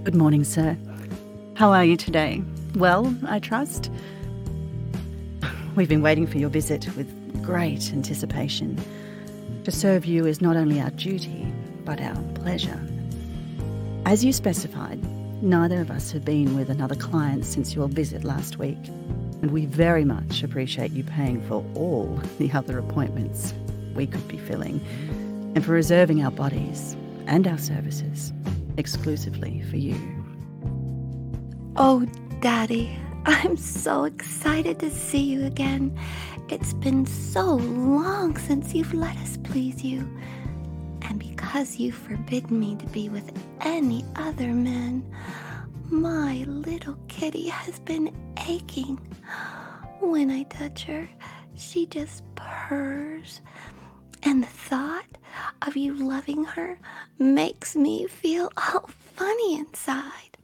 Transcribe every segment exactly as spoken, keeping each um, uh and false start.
Good morning, sir. How are you today? Well, I trust? We've been waiting for your visit with great anticipation. To serve you is not only our duty, but our pleasure. As you specified, neither of us have been with another client since your visit last week, and we very much appreciate you paying for all the other appointments we could be filling, and for reserving our bodies and our services exclusively for you. Oh, Daddy, I'm so excited to see you again. It's been so long since you've let us please you. And because you've forbidden me to be with any other men, my little kitty has been aching. When I touch her, she just purrs. And the thought of you loving her makes me feel all funny inside.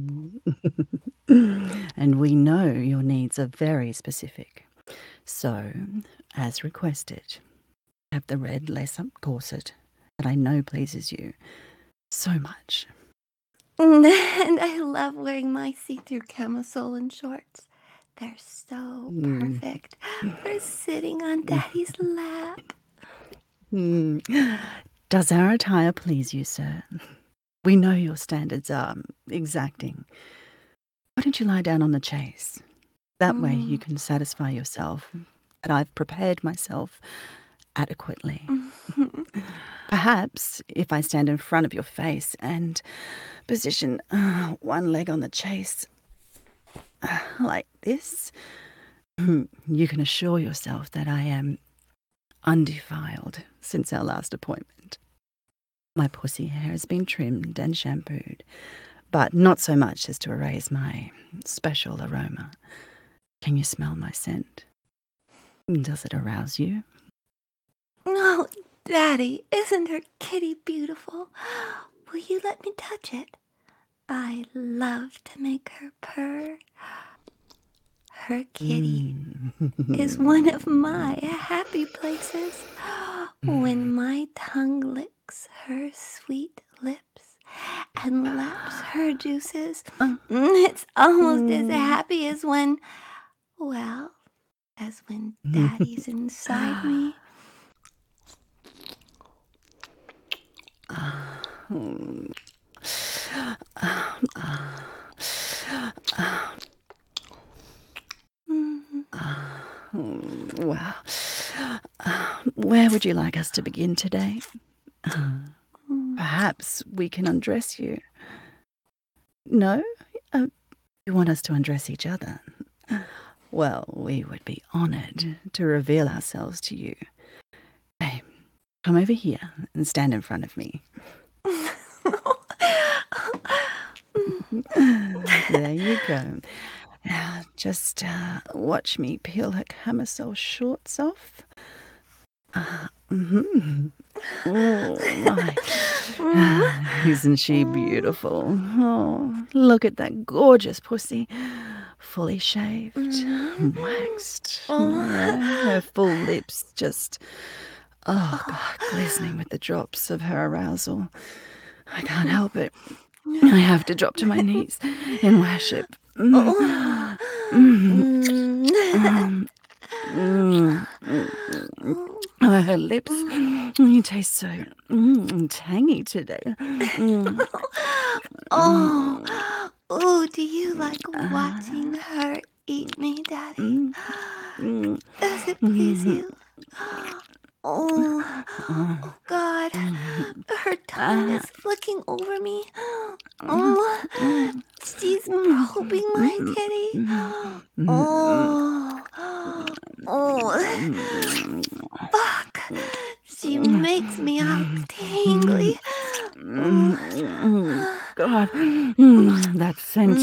And we know your needs are very specific. So, as requested, have the red lace-up corset that I know pleases you so much. And I love wearing my see-through camisole and shorts. They're so perfect for sitting on Daddy's lap. Mm. Does our attire please you, sir? We know your standards are exacting. Why don't you lie down on the chase? That way you can satisfy yourself that I've prepared myself adequately. Perhaps if I stand in front of your face and position uh, one leg on the chase uh, like this, you can assure yourself that I am undefiled since our last appointment. My pussy hair has been trimmed and shampooed, but not so much as to erase my special aroma. Can you smell my scent? Does it arouse you? Oh, Daddy, isn't her kitty beautiful? Will you let me touch it? I love to make her purr. Her kitty Mm. is one of my happy places. When my tongue licks her sweet lips and laps her juices, it's almost as happy as when, well, as when Daddy's inside me. Well, where would you like us to begin today? Perhaps we can undress you. No? Uh, you want us to undress each other? Well, we would be honoured to reveal ourselves to you. Hey, come over here and stand in front of me. There you go. Now, just uh, watch me peel her camisole shorts off. Uh, mm-hmm. Oh, my. Isn't she beautiful? Oh, look at that gorgeous pussy. Fully shaved, waxed. Yeah, her full lips just, oh, God, glistening with the drops of her arousal. I can't help it. I have to drop to my knees in worship. Mm. Mm. Mm. Mm. Oh, her lips, you taste so mm, tangy today. Mm. Oh, oh, do you like watching her eat me, Daddy? Does it please you? Oh, oh God, her tongue is flicking over me. Oh, she's probing my kitty. Oh, oh, fuck. She makes me all tingly. God, that scent.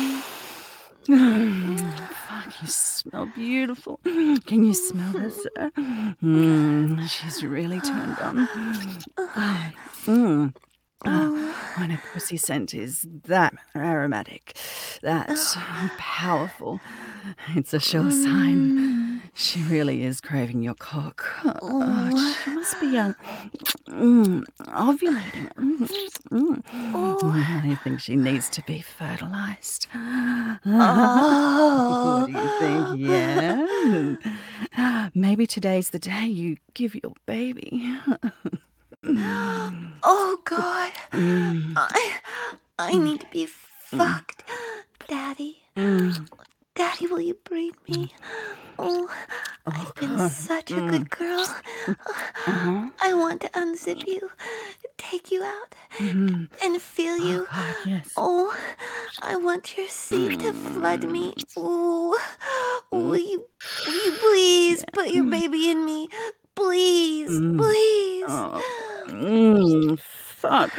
Fuck, you smell beautiful. Can you smell her, sir? Mm, she's really turned on. Mm. Uh, when a pussy scent is that aromatic, that powerful, it's a sure sign She really is craving your cock. Oh, Oh, she must be um, mm, ovulating. Mm, mm. oh, Mm, I think she needs to be fertilized. What oh. do you think? Yeah. Maybe today's the day you give your baby. Oh God. Mm, I I mm, need to be mm, fucked. Daddy. mm. Daddy, will you breed me? Oh, Oh, I've been God. such a Mm. good girl. Uh-huh. I want to unzip you, take you out, Mhm. and feel Oh, you. God, yes. Oh, I want your seed to flood Mm, me. Oh, will mm, you, will you please yeah. put your baby in me? Please, Mm. please. Oh, mm, fuck.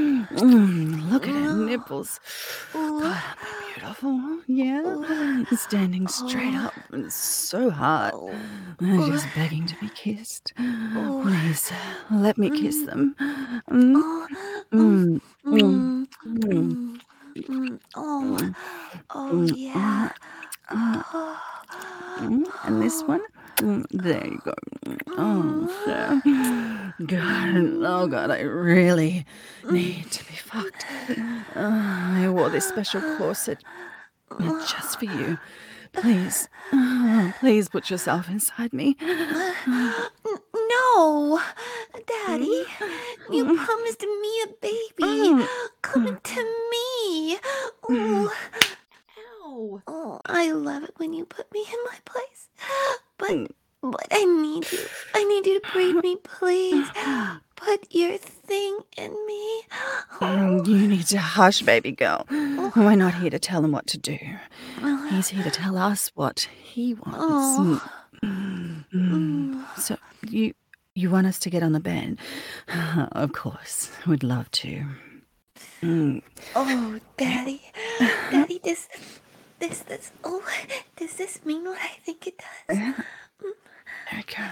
Mm, look at her nipples. Oh, God, aren't they beautiful? Yeah. oh, Standing straight oh, up and so hard. oh, They're oh, just begging to be kissed. oh, Please, let me kiss mm, them. Mm, oh, mm, mm, mm, mm, mm, mm, mm, oh, mm, oh, mm, yeah. mm. Uh, Oh, mm, and this oh, one? Mm, there you go. Oh, mm, so God, oh God, I really need to be fucked. Uh, I wore this special corset uh, just for you. Please, uh, please put yourself inside me. Uh, N- No, Daddy, mm, you mm, promised me a baby. mm, Coming mm, to me. mm. Oh, Ow. oh, I love it when you put me in my place. But, Mm. but I need you. I need you to breed me, please. Put your thing in me. Mm, Oh, You need to hush, baby girl. oh, We're not here to tell him what to do. oh, He's here to tell us what he wants. Mm, oh. mm. Mm. So you you want us to get on the bed? Of course, we'd love to. Mm, Oh, okay. Daddy, Daddy, this, this, this. Oh, does this mean what I think it does? Okay.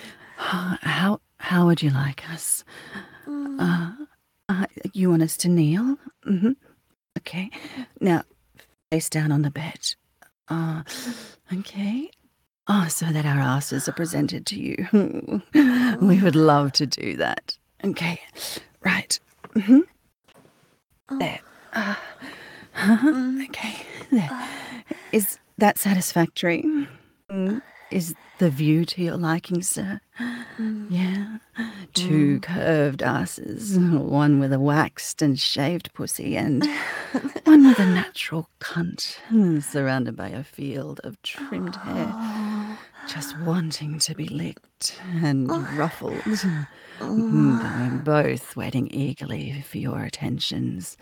How how would you like us? Mm. Uh, uh, you want us to kneel? Mm-hmm. Okay. Now face down on the bed. Uh, okay. Oh, so that our asses are presented to you. We would love to do that. Okay. Right. Mm-hmm. There. Uh, uh-huh. Mm. Okay. There. Uh, Is that satisfactory? Mm. Is the view to your liking, sir? mm. Yeah. Two Mm. curved asses, one with a waxed and shaved pussy, and one with a natural cunt, surrounded by a field of trimmed hair, Oh. just wanting to be licked and Oh. ruffled. Mm, But we're Oh. both waiting eagerly for your attentions.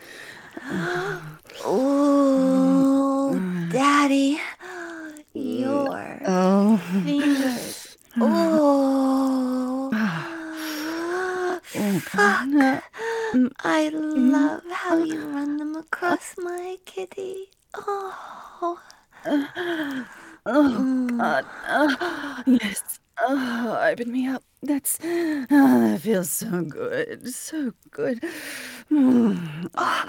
Mm, Oh, mm, Daddy, mm. your Oh. fingers. Oh, Ah, oh, God. fuck. Uh, mm, I mm, love how uh, you run them uh, across my kitty. Oh. uh, oh, Mm. God. Uh, yes. Oh, open me up. That's. Oh, that feels so good. So good. Mm,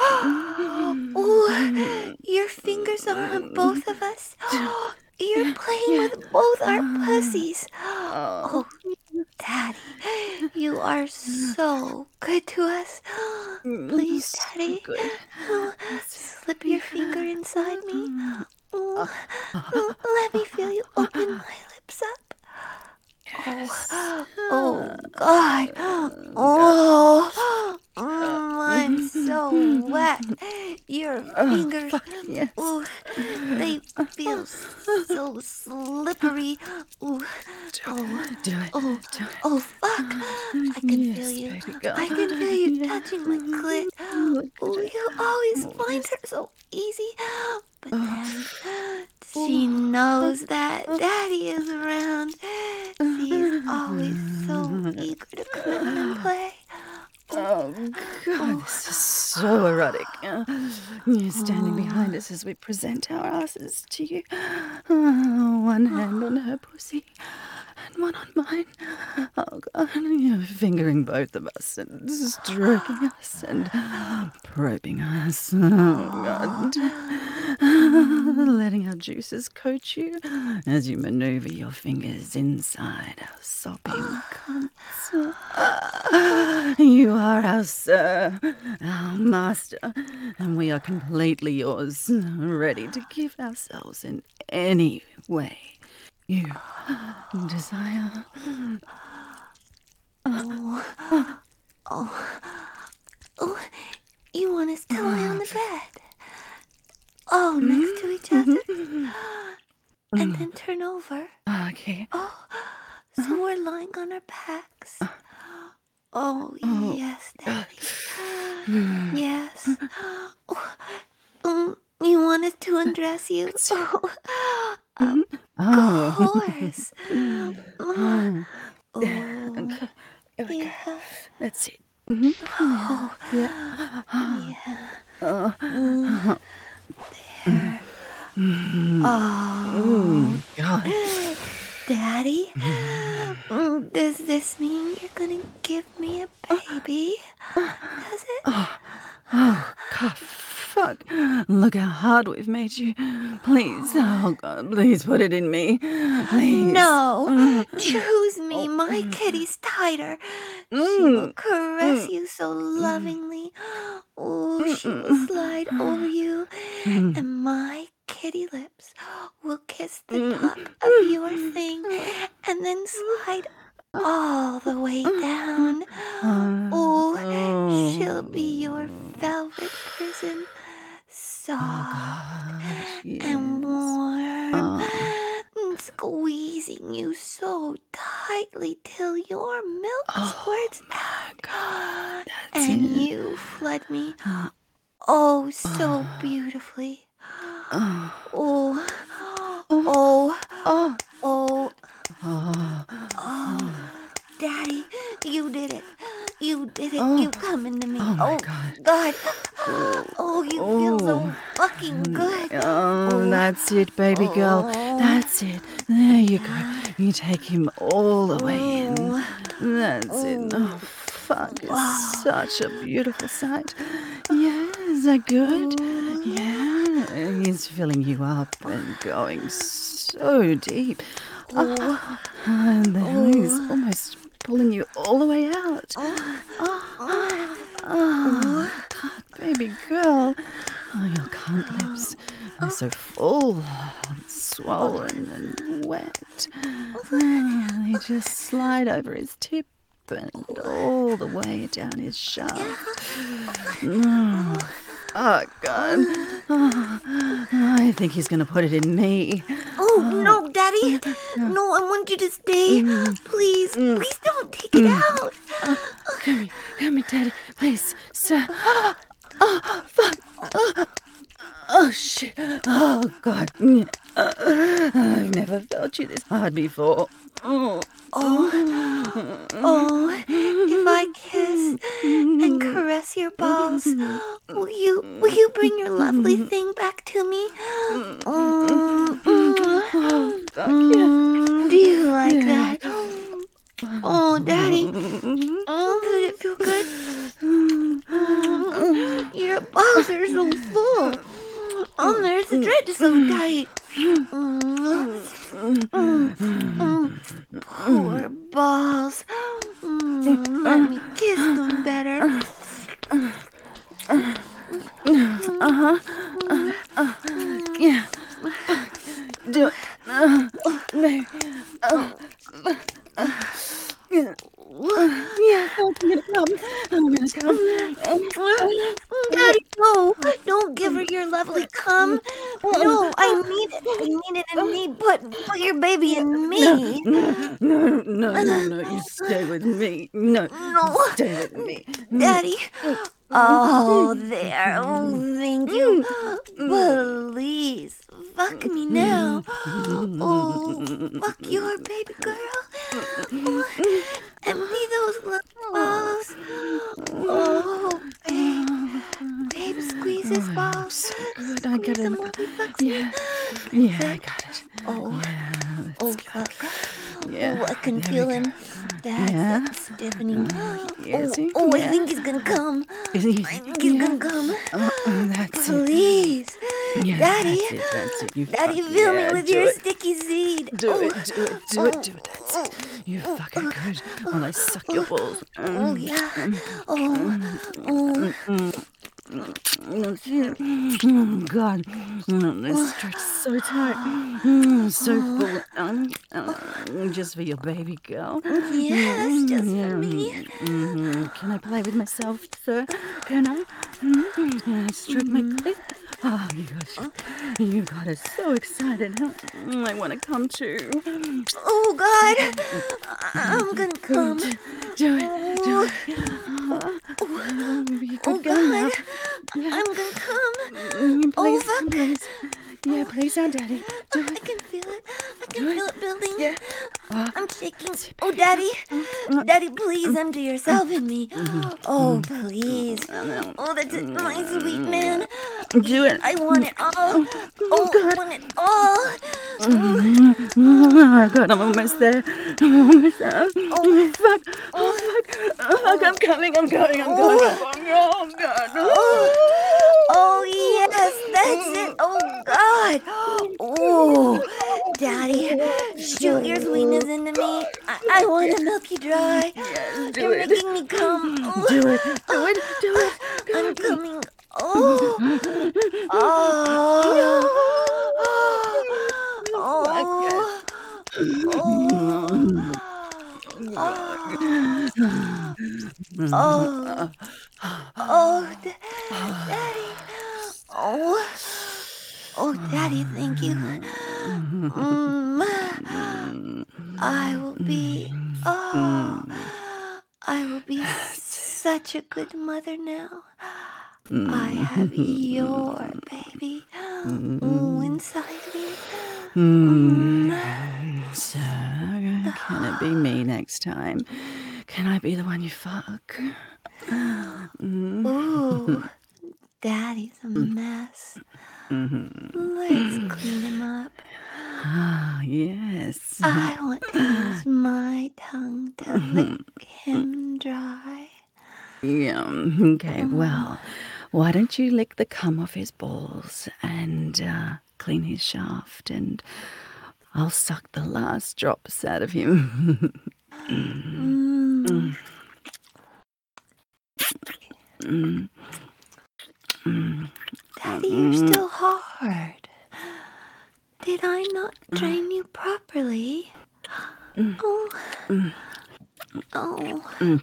Oh, your fingers are on both of us. You're yeah, playing yeah. with both our Uh, pussies. oh, Oh, Daddy, you are so good to us. mm, Please, so Daddy, good. oh, Yes, slip your baby. finger inside me. Oh, Uh, oh, let me feel you open my lips up. yes. Oh, Uh, oh God. God. Oh, Uh, mm, I'm so mhm. wet. Your Oh, fingers, fuck, yes. ooh, they feel so slippery. Ooh, Do oh, it, do it, oh, do oh, it. fuck. I can feel Yes, you. baby girl. I can feel you Yeah. touching my clit. Look at Oh, it. you always Oh, find yes. her so easy. But Oh, then she oh, knows that Daddy is around. She's always so eager to come in and play. Oh, oh, God, oh, this is so erotic. Uh, You're standing oh, behind us as we present our asses to you. Uh, one hand on her pussy, one on mine. Oh, God, you're fingering both of us and stroking us and probing us. Oh, God. Letting our juices coat you as you maneuver your fingers inside our sopping cunts. You are our sir, our master, and we are completely yours, ready to give ourselves in any way you desire. Oh, oh, oh, you want us to lie on the bed? Oh, next to each other? And then turn over? Okay. Oh, so we're lying on our backs. Oh, yes, Daddy. Yes. Oh, um, you want us to undress you? Oh, of Oh. course. Oh, Okay. Here we go. yeah. That's it. Mhm. Oh, Yeah. yeah. Oh. Mm, there. Mm. Oh, Mm. God. Daddy, mm, does this mean you're gonna give me a baby? Does it? Oh, oh, God, fuck. Look how hard we've made you. Please, oh, God, please put it in me. Please. No, choose me. My kitty's tighter. She will Mm. caress you so lovingly. Oh, she will slide over you, and my kitty lips will kiss the top of your thing and then slide all the way down. Oh, she'll be your velvet prison, soft and warm, and squeezing you so tightly till your milk squirts out, and you flood me oh so beautifully. Oh. Oh, Oh. oh, Oh. oh, oh, Daddy, you did it. You did it. Oh. You come into me. Oh, my oh God. God. Oh, you feel so Oh. fucking good. Oh, that's it, baby girl. That's it. There you go. You take him all the way in. That's it. Oh, fuck. It's such a beautiful sight. Yeah, is that good? Yeah. He's filling you up and going so deep. Oh, and then he's almost pulling you all the way out. Oh, oh, oh, God, baby girl. Oh, your cunt lips are so full and swollen and wet. Oh, they just slide over his tip and all the way down his shaft. Oh, oh God. Oh, I think he's going to put it in me. Oh, no, Daddy. No, I want you to stay. Please, please don't take it out. Come here, come here, Daddy. Please, sir. Oh, oh, fuck. Oh, oh, shit. Oh, God. I've never felt you this hard before. Oh, oh, oh, if I kiss and caress your balls, will you, will you bring your lovely thing back to me? Mm, oh, fuck yeah. mm, do you like that? Oh, Daddy. Oh, does it feel good? Mm, your balls are so full. Oh, there's the thread so tight. Mm, mm, mm, poor balls. Mm, let me kiss them better. Uh-huh. Uh, yeah. Do it. Uh, no. Uh, uh, yeah. Yeah, I'm gonna come. I'm gonna come. Daddy, no. Don't give her your lovely cum. No, I need it. I need it in me. Put, put your baby in me. No, no, no, no, no. You stay with me. No, No. you stay with me. Daddy. Oh, there. Oh, thank you. Please, fuck me now. Oh, fuck your baby girl. Oh, and me those little balls. Oh, babe. Babe, squeeze his balls. So good. I got Squeeze them it. while he fucks Yeah. me. Yeah, I got it. Oh, Yeah, oh, let's go. fuck. Yeah. Oh, I can There feel we him. go. That's Yeah. it, stiffening. Is Oh, he? oh, I Yeah. think he's gonna come. Is he? I think he's Yeah. gonna come. Uh, uh, that's it. Please, Yeah, Daddy. that's it. That's it. You Daddy, fuck. fill me Yeah, with do your it. sticky seed. Do oh, it. Do it. Do oh, it. Do it. That's it. You fucking good. While I suck your balls. Oh, yeah. Oh, oh. Oh, God. Oh, this stretch so tight. Mm, so full. Um, uh, just for your baby girl. Yes, just for me. Mm, Can I play with myself, sir? Can I? Mm, Can I stroke my clit? Oh, you got, you got us so excited. I want to come too. Oh, God. I'm gonna come. Do it. Do it. Oh, Oh, you oh could go now. God. I'm gonna come. Mm, Please, Oh, please. Yeah, please, Aunt Daddy. Do I it. can feel it. I can Do feel it. it building. Yeah. Uh, I'm shaking. Oh, Daddy. Daddy, please empty yourself in me. Oh, please. Oh, that's it, my sweet man. Do it. I want it all. Oh, Oh, I God. want it all. Oh, God, I'm almost there. I'm almost there. Oh, fuck. Oh, fuck. Oh, fuck, I'm coming, I'm coming, I'm going. Oh, God. Oh, oh, yes, that's it. Oh, God. Oh, Daddy, shoot your sweetness into me. I, I want to milk you dry. Yes, do You're it. making me come. Oh, Do it. Do it. Do it. I'm coming. Oh, oh, oh, oh, oh, oh, Da- Daddy. Oh, oh, Daddy, thank you. Mm, I will be, oh, I will be such a good mother now. I have your baby oh, inside me. Mm. So, can it be me next time? Can I be the one you fuck? Ooh, Daddy's a mess. Let's clean him up. Ah, yes. I want to use my tongue to lick him dry. Yeah, okay, well, why don't you lick the cum off his balls and uh, clean his shaft, and I'll suck the last drops out of him. Mm. Mm. Mm. Daddy, you're still hard. Did I not train you properly? Oh. Oh.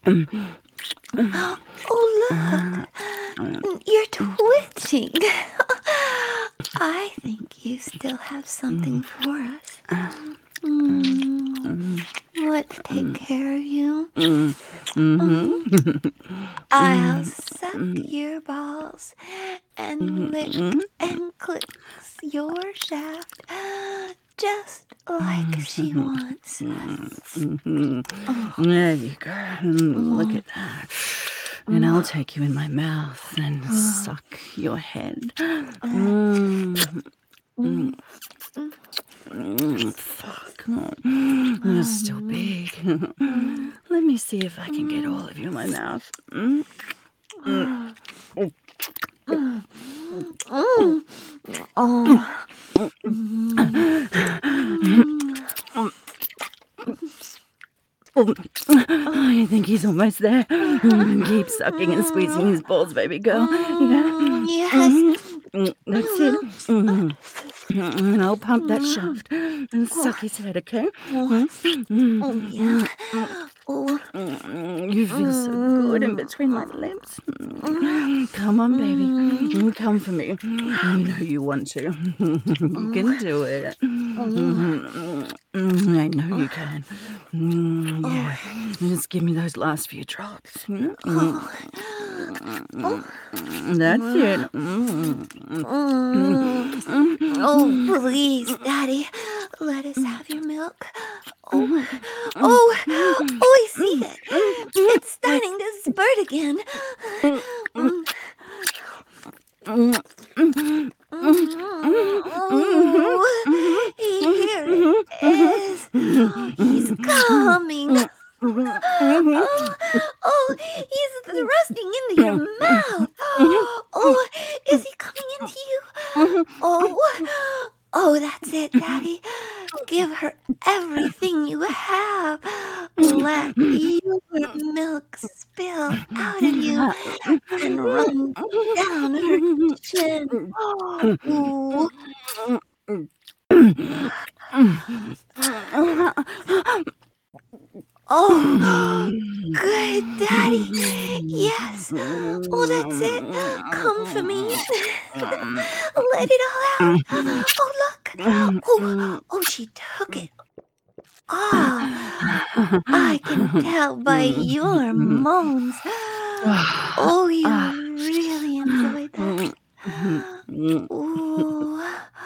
Oh, look. You're twitching. I think you still have something for us. Mm. Let's take care of you. I'll suck your balls and lick and click your shaft just like she wants. There you go. Look at that. And I'll take you in my mouth and suck your head. Mm. Mm. Mm, fuck. You're still big. Let me see if I can get all of you in my mouth. Mm. Mm. Oh. Oh. Oh, I think he's almost there. Keep sucking and squeezing his balls, baby girl. Yeah. Yes. Mm, that's it. Mm. And I'll pump that shaft and suck his head, okay? Oh, yeah. Oh. You feel so good in between my lips. Come on, baby. Come for me. I know you want to. You can do it. I know you can. Yeah. Just give me those last few drops. That's it. Oh, please, Daddy, let us have your milk. Oh, oh, oh, I see it. It's starting to spurt again. Oh, here it is. Wow! Oh, is he coming into you? Oh, oh, that's it, Daddy. Give her everything you have. Let your milk spill out of you and run down her chin. Ooh. Oh, good, Daddy. Yes. Oh, that's it. Come for me. Let it all out. Oh, look. Oh, oh, she took it. Ah, I can tell by your moans. Oh, you really enjoyed that. Ooh.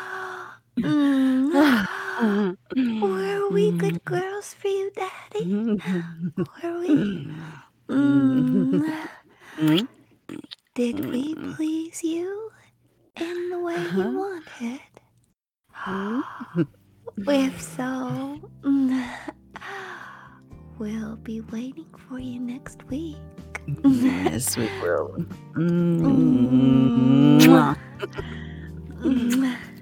Mm. Were we good girls for you, Daddy? Were we? Mm. Did we please you in the way you wanted? If so, we'll be waiting for you next week. Yes, we will. Mwah. Mwah.